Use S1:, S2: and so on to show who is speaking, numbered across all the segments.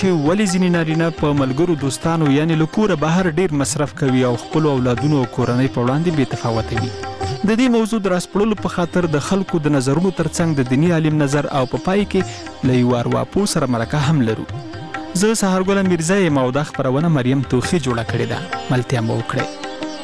S1: چې ولې ځینې نارینه په ملګرو دوستانو یعنی له کوره بهر ډیر مصرف کوي او خپل اولادونو او کورنۍ په وړاندې بې تفاوته وي. د دې موضوع د راسپړلو په خاطر د خلکو د نظرونو ترڅنګ د دیني عالم نظر او په پای کې له یو ارواپوه سره مرکه هم لرو. زه سهارګل میرزا یم او دا خپرونه مریم توخي جوړه کړې ده. ملتیا مو وکړئ.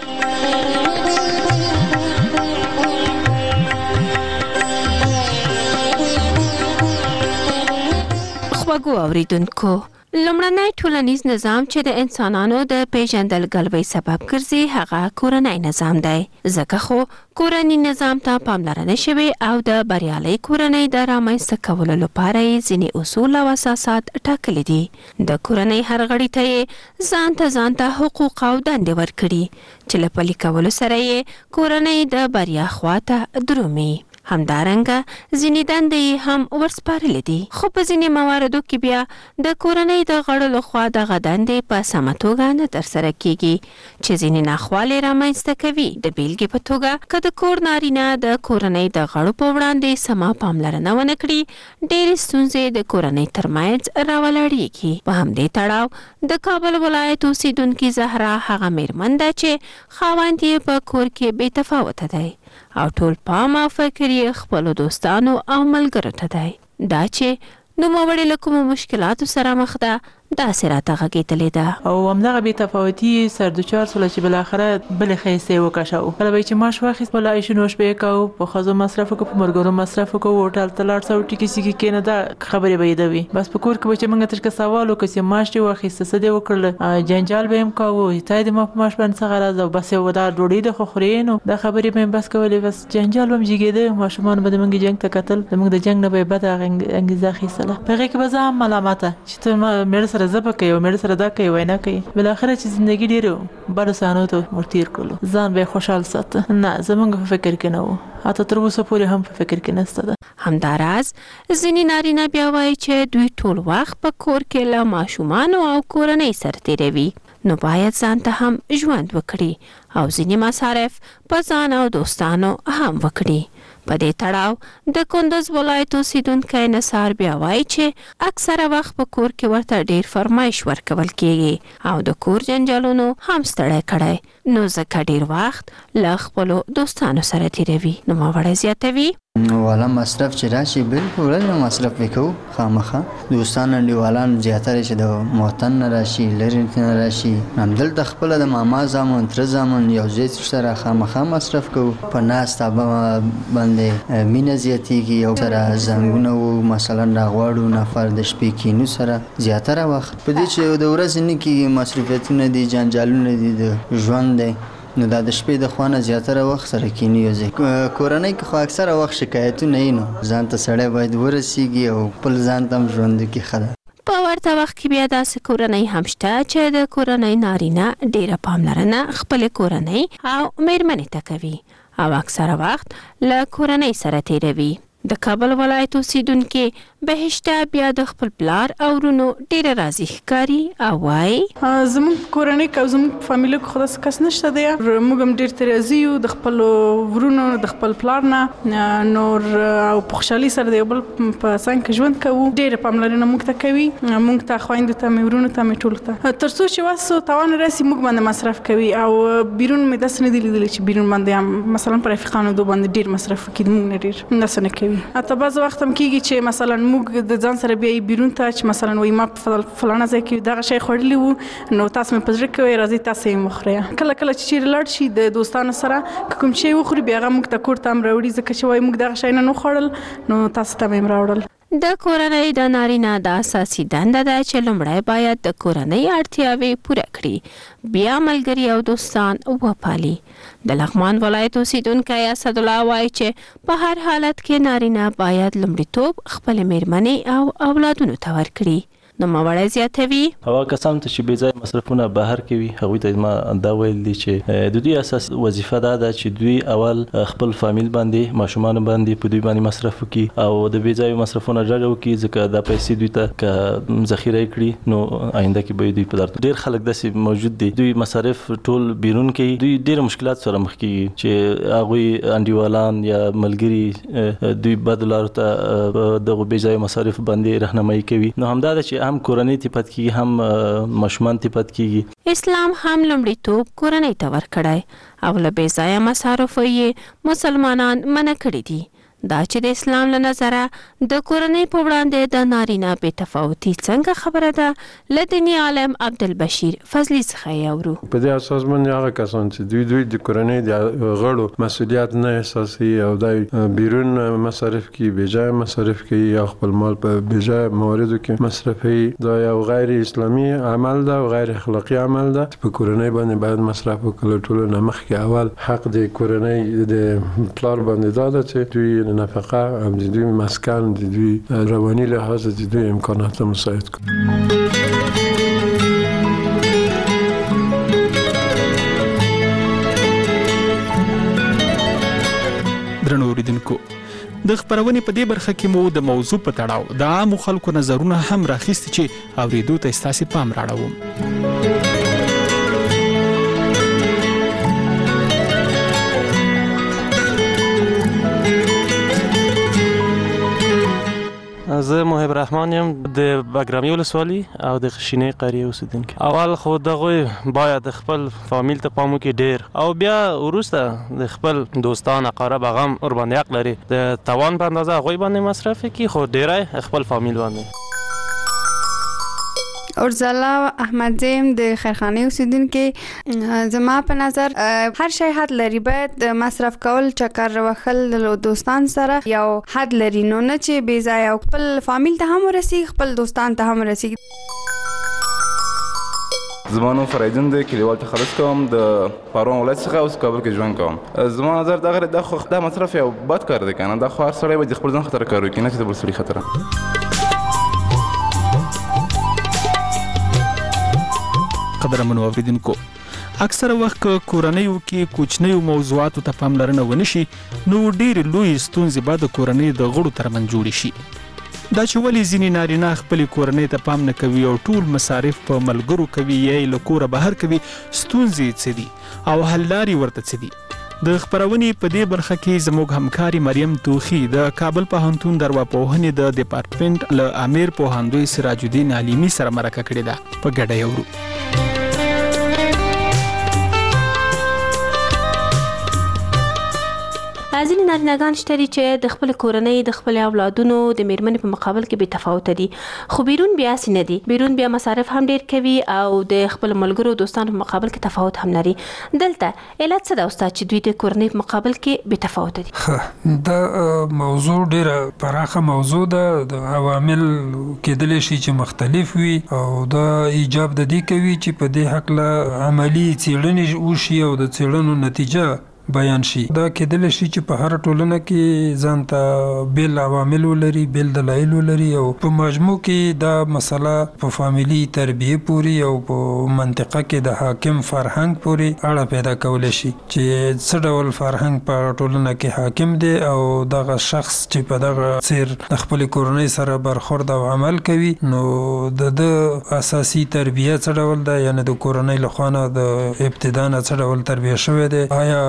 S2: خوږو اوریدونکو، لومړنی ټولنیز نظام چې د انسانانو د پیژندګلوۍ سبب ګرځي هغه کورنی نظام دی. ځکه خو کورنی نظام ته پاملرنه شوې او د بریالۍ کورنۍ د رامنځته کولو لپاره یې ځینې اصول او اساسات ټاکلي دي. د کورنۍ هر غړي ته یې ځانته حقوق او دندې ورکړي چې له پلي کولو سره یې کورنۍ د بریا خواته درومي. همدارنګه ځینې دندې هم ورسپارلې دي، خو په ځینې مواردو کې بیا د کورنۍ د غړو لخوا دغه دندې په سمه توګه نه ترسره کیږي چې ځینې ناخوالې رامنځته کوي. د بیلګې په توګه که د کور نارینه د کورنۍ د غړو په وړاندې سمه پاملرنه ونه کړي، ډېرې ستونزې د کورنۍ ترمنځ راولاړېږي. په همدې تړاو د کابل ولایت اوسیدونکې زهرا هغه میرمن ده چې خاوند یې په کور کې بې تفاوته دی او ټول پام او فکر یې خپلو دوستانو او ملګرو ته دی. دا چې نوموړې له کومو مشکلاتو سره مخ ده داسې راته غږېدلې ده
S3: او همدغه بې تفاوتي سر دوچار سوله چې بالاخره بلې ښایستې وکشو. کله به چې معاش واخیست په عیش و نوش به یې کوو، په ښځو مصرف وکړو، په ملګرو مصرف وکړو، هوټل ته لاړ سو ټیکې سیکې کېنه، دا خبرې به یې ده وي. بس په کور کې به چې موږ ترکه سوال وکړو چې معاش دې واخیسته څه دې وکړله، جنجال به یې هم کوو، تا دې ما په معاش باندې څه غرض او بس یو دا ډوډۍ ده خو خورې نو دا خبرې به یې بس کولې. بس جنجال به هم زیږېده، ماشومان به د موږ جنګ ته کتل، د موږ د جنګ نه به یې بده انګیزه اخیستله. په هغې کې به زه هم ملامته چې ته مېړه سره ضبه کوې او مېړه سره دا کوي وینا کوي. بالاخره چې زندگی ډېرو بدو صحنو ته ورتیر کړلو، ځان به خوشحال ساته. نه زمونږ په فکر کې نه وو، حتی تر اوسه پورې هم په فکر کې نشته ده.
S2: همداراز ځینې نارینه بیا وایي چې دوی ټول وخت په کور کې له ماشومانو او کورنۍ سره تیروي، نو باید ځان ته هم ژوند وکړي او ځینې مصارف په ځان او دوستانو هم وکړي. په دې تړاو د کندوز ولایت اوسیدونکی نثار بیا وایي چې اکثره وخت په کور کې ورته ډیر فرمایش ورکول کیږي او د کور جنجالونو هم ستړی کړی، نو ځکه ډیر وخت له خپلو دوستانو سره تیروي. نوموړی زیاتوي
S4: والا مصرف چې راشي بالکل ورځ مصرف وکړو خامخا. دوستان انډیوالان زیاتره چې د موطن نه راشي، لرې نه راشي، همدلته خپله د ماما زامن تره زامن یو ځای سره خامخا مصرف کوو. په ناسته باندې مینه زیاتېږي، یو سره زنګونه وو مثلا راغواړو نفر د شپې کینو سره زیاتره وخت په دې چې د ورځې نه کېږي، مصروفیتونه دي، جنجالونه دي، د ژوند دی، نو دا د شپې د خوا نه زیاتره وخت سره کینی یو ځای. کورنۍ کې خو اکثره وخت شکایتونه یې، نو ځان ته سړی باید ورسیږي او خپل ځان ته هم ژوند وکړي. ښه ده.
S2: په ورته وخت کې بیا داسې کورنۍ هم شته چې د کورنۍ نارینه ډیره پاملرنه خپلې کورنۍ او میرمنې ته کوي او اکثره وخت له کورنۍ سره تیروي. د کابل ولایت اوسیدونکي بهشته بیا د خپل پلار او ورونو ډیره راضي ښکاري او وایي
S5: زموږ کورنۍ کې او زموږ فامیله کې خو داسې کس نشته دی. موږ هم ډېر ترې راضي یو د خپلو ورونو د خپل پلار نه، نور او په خوشحالۍ سره د یو بل په څنګ کې ژوند کوو. ډېره پاملرنه موږ ته کوي، موږ ته خویندو ته مې ورونو ته مې ټولو ته، تر څو چې وس تاوان راسي موږ باندې مصرف کوي. او بیرون مې داسې نه دي لیدلي چې بیرون باندې هم مثلا پر رفیقانو دو باندې ډېر مصرف وکړي، موږ نه ډېر داسې نه کوي. حتی بعض وخت هم کېږي چې مثلا موږ د ځان سره بیایي بیرون ته چې مثلا وایي ما په فلانه ځای کې دغه شی خوړلی وو، نو تاسو مې په زړه کوئ راځئ تاسو یې وخورئ. کله کله چې چیرې لاړ شي د دوستانو سره که کوم شی وخوري بیا هغه موږ ته کور ته هم راوړي، ځکه چې وایي موږ دغه شی نه وخوړل نو تاسو ته مې هم راوړل.
S2: د کورنۍ د نارینه د اساسي دنده ده چې لومړی باید د کورنۍ اړتیاوې پوره کړي، بیا ملګري او دوستان وپالي. د لغمان ولایت اوسیدونکی اسدالله وایي چې په هر حالت کې نارینه باید لومړیتوب خپلې میرمنې او اولادونو ته ورکړي. نوموړی زیاتوي
S6: هغه کسان ته چې بې ځایه مصرفونه بهر کوي هغوی ته ما دا ویل دي چې د دوی اساس وظیفه دا ده چې دوی اول خپل فامیل باندې ماشومان باندې په دوی باندې مصرف وکړي او د بې ځایه مصرفونه ډډه وکړي، ځکه دا پیسې دوی ته که ذخیره کړي نو آینده کې به دوی په درته. ډېر خلک داسې موجود دي دوی مصارف ټول بیرون کوي، دوی ډېر مشکلات سره مخ کېږي چې هغوی انډیوالان یا ملګري دوی بد لارو ته دغه بې ځایه مصارف باندې رهنمایي کوي. نو همدا ده چې هم کورنۍ ته پات کیږي هم ماشومان ته پات کیږي.
S2: اسلام هم لومړیتوب کورنۍ ته ورکړی او له بې ځایه مصارفو یې مسلمانان منع کړي دي. دا چې د اسلام له نظره د کورنۍ په وړاندې د نارینه بې تفاوتي څنګه خبره ده، له دیني عالم عبدالبشیر فضلي څخه یې اورو.
S7: په دې اساس باندې هغه کسان چې دوی د کورنۍ د غړو مسؤلیت نه احساسي او د بیرون مصارف کوي، بې ځایه مصارف کوي یا خپل مال په بې ځایه مواردو کې مصرفوي، دا یو غیر اسلامي عمل ده او غیر اخلاقي عمل ده. په کورنۍ باندې باید مصرف وکړو. ټولو نه مخکې اول حق د کورنۍ د پلار باندې دا ده چې دوی نفقه هم د دوی مسکن د دوی رواني لحاظ د دوی امکانات مساعد کړي.
S1: درنو اوریدونکو، د خبرونې په دې برخه کې مو د موضوع په تړاو د عامو خلکو نظرونه هم راخیستي چې اوریدو ته ستاسو پام راړوم.
S8: زه محب رحمان یم د بګرامي ولسوالي او د خشینې قریه اوسیدونکی. اول خو دغه باید خپل فامیل ته پام وکړي ډیر، او بیا وروسته د خپل دوستان اقارب هغه هم ورباندې حق لري د توان په اندازه هغوی باندې مصرف کړي، خو ډیری خپل فامیل باندې.
S9: ارزلا احمد زیم د خیرخانه اوسیدونکي. زما په نظر هر شی حد لري، باید مصرف کول چکر وهل د دوستان سره یو حد لري، نو نه چې بې ځایه خپل فامیل ته هم ورسیږي خپل دوستان ته هم ورسیږي.
S10: زما نوم فریدون دی، کلیوال تخلص کوم، د پروان ولایت څخه اوس کابل کې ژوند کوم. زما نظر دا مصرف یو بد کار دی کنه، دا خو هر سړی باید خپل ځان خطر کار وکړي، نه چې د بل سړي خطر.
S1: قدرمنو اوریدونکو، اکثره وخت کورنیو کې کوچنیو موضوعاتو ته پاملرنه ونشي نو ډېرې لویې ستونزې به د کورنۍ د غړو ترمنځ جوړې شي. دا چې ولې ځینې نارینه خپلې کورنۍ ته پام نه کوي او ټول مصارف په ملګرو کوي یا یې له کوره بهر کوي، ستونزې څه دي او حل لارې ورته څه دي؟ د خبرونې په دې برخه کې زموږ همکاري مریم توخي د کابل پوهنتون د ارواپوهنې د ډپارټمنټ له امیر پوهندوی سراج الدین علیمي سره مرکه کړې ده، په ګډه یې اورو.
S2: ځینې نارینه‌ګان شته دي چې د خپل کورنۍ د خپل اولادونو د میرمنې په مقابل کې بې تفاوته دي، خو بیرون بیا هسې نه دي. بیرون بیا مصارف هم ډېر کوي او د خپل ملګرو دوستانو په مقابل کې تفاوت هم لري. دلته علت څه ده استاد چې دوی د کورنۍ په مقابل کې بې تفاوته دي؟
S11: دا موضوع ډېره پراخه موضوع ده، د عوامل کېدلی شي چې مختلف وي او دا ایجاب د دې کوي چې په دې هکله عملي څېړنې وشي او د څېړنو نتیجه بیان شي. دا کېدلی شي چې په هر ټولنه کې ځان ته بیل عوامل ولري، بیل دلایل ولري، او په مجموع کې دا مسله په فامیلي تربیه پورې او په منطقه کې د حاکم فرهنګ پورې اړه پیدا کولی شي چې څه ډول فرهنګ په ټولنه کې حاکم دی او دغه شخص چې په دغه څیر د خپلې کورنۍ سره برخورد او عمل کوي نو د اساسي تربیه څه ډول ده، یعنې د کورنۍ له خوا نه د ابتدا نه څه ډول تربیه شوی دی، آیا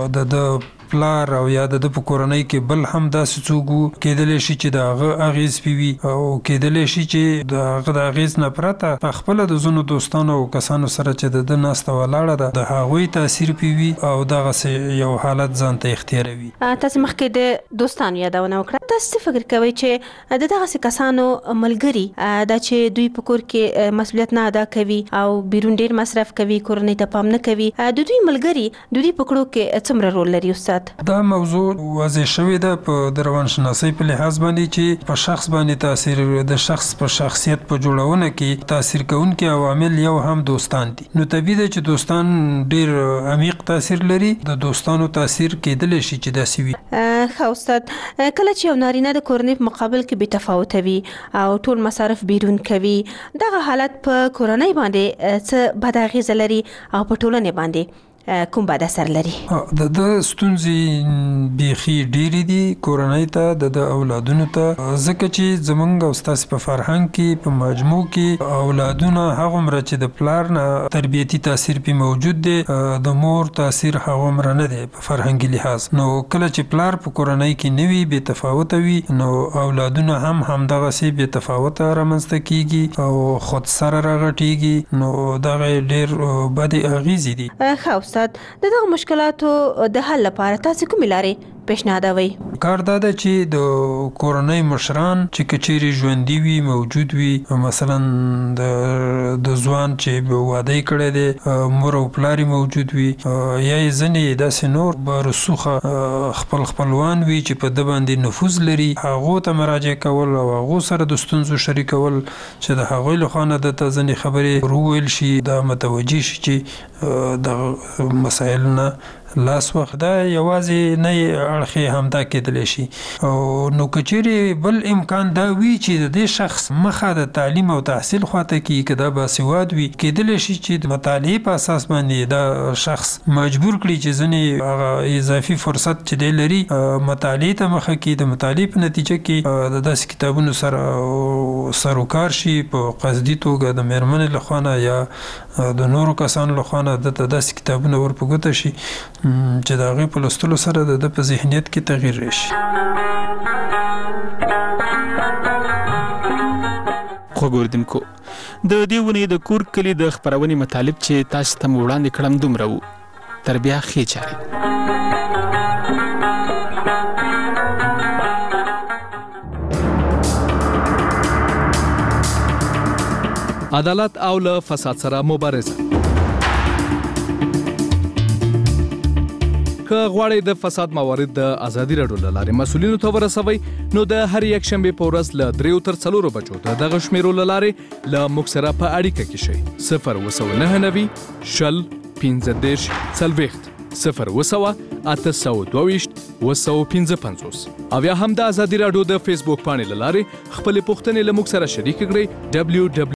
S11: د پلار او یا د په کورنۍ کې بل هم داسې څوک کېدلی شي چې د هغه اغېز پیوي او کېدلی شي چې د هغه د اغېز نه پرته په خپله د ځینو دوستانو او کسانو سره چې د ده ناسته ولاړه ده د هغوی تاثیر پیوي او دغسې یو حالت ځان ته اختیاروي.
S2: تاسې مخکې د دوستانو یادونه وکړه، تاسې څه فکر کوئ چې د دغسې کسانو ملګري دا چې دوی په کور کې مسؤلیت نه ادا کوي او بیرون ډېر مصرف کوي، کورنۍ ته پام نه کوي، د دوی ملګري د دوی په کړو کې څومره رول لري استاد؟
S11: دا موضوع واضح شوې ده په د روانشناسۍ په لحاظ باندې چې په شخص باندې تاثیر د شخص په شخصیت په جوړونه کې تاثیر کوونکي عوامل یو هم دوستان دي. نو طبیعي ده چې دوستان ډېر عمیق تاثیر لري، د دوستانو تاثیر کېدلی شي چې داسې وي.
S2: ښه استاد، کله چې یو نارینه د کورنۍ په مقابل کې بې تفاوته وي او ټول مصارف بیرون کوي، دغه حالت په کورنۍ باندې څه بد اغېزه لري او په ټولنې باندې؟ کوم بد اثر لري؟
S11: د ستونزې بیخي ډېرې دي کورنۍ ته د اولادونو ته، ځکه چې زمونږ او ستاسې په فرهنګ کې په مجموع کې اولادونه هغومره چې د پلار نه تربیتي تاثیر پې موجود دی، د مور تاثیر هغومره نه دی په فرهنګي لحاظ. نو کله چې پلار په کورنۍ کې نه وي، بې تفاوته وي، نو اولادونه هم همدغسې بې تفاوته رامنځته کېږي او خود سره راغټېږي. نو دغه ډېر بدې اغېزې دي.
S2: ښه استاد، د دغه مشکلاتو د حل لپاره تاسې کومې لارې پیشنهادوئ؟
S11: کار دا ده چې د کورنۍ مشران چې که چیرې ژوندي وي، موجود وي، مثلا د ځوان چې واده یې کړی دی، مور او پلار یې موجود وي، یا یې ځینې داسې نور برسوخه خپل خپلوان وي چې په ده باندې نفوذ لري، هغو ته مراجعه کول او هغو سره د ستونزو شریکول چې د هغوی له خوا نه درته ځینې خبرې وویل شي، دا متوجه شي چې د مسایلو نه لاس وخت. دا یوازې نه اړخې همدا کېدلی شي. نو که چیرې بل امکان دا وي چې د دې شخص مخه د تعلیم او تحصیل خواته کېږي، که دا باسواد وي، کېدلی شي چې د مطالعې په اساس باندې دا شخص مجبور کړي چې ځینې هغه اضافي فرصت چې دی لري مطالعې ته مخه کړي. د مطالعې په نتیجه کې د داسې کتابونو سره سر و کار شي په قصدي توګه د مېرمنې له خوا نه یا د نورو کسانو له خوا نه دته داسې کتابونه ور په ګوته شي چې د هغې په لوستلو سره د ده په ذهنیت کې تغییر راشي.
S1: خوږ اورېدونکو، د دې اونۍ د کور کلي د خپرونې مطالب چې تاسو ته مو وړاندې کړم دومره وو. تر بیا ښې چارې.
S12: عدالت او له فساد سره مبارزه. که غواړئ د فساد موارد د ازادي راډیو له لارې مسؤلینو ته ورسوئ، نو د هر یک شنبې په ورځ له 3 تر 4 بجو د دغه شمیرو له لارې له موږ سره په اړیکه کې شئ. 02990 شل 15 40 0 822 255 او یا هم د ازادي راډیو د فیسبوک پاڼې له لارې خپل پوښتنې له موږ سره شریک کړئ. www